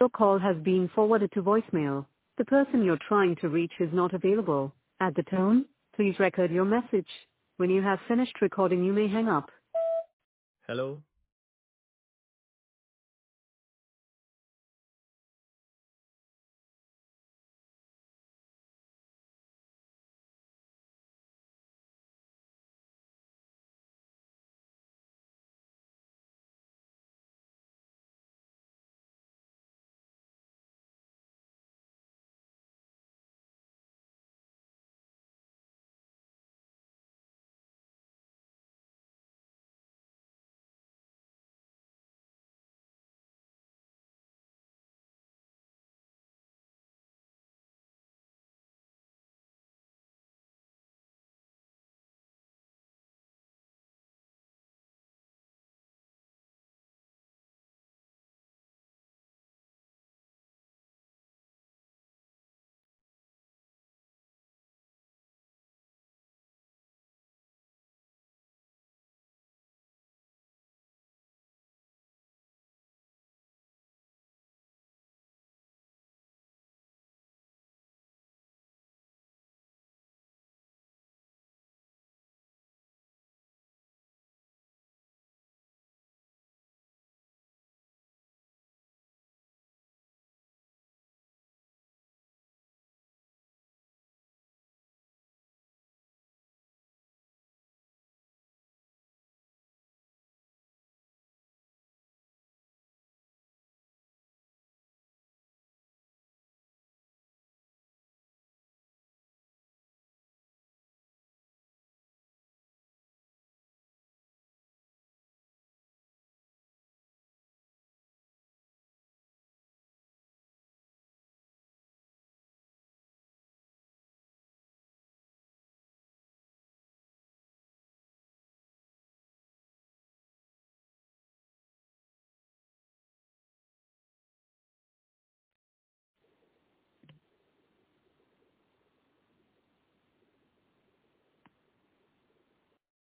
Your call has been forwarded to voicemail. The person you're trying to reach is not available. At the tone, please record your message. When you have finished recording, you may hang up. Hello.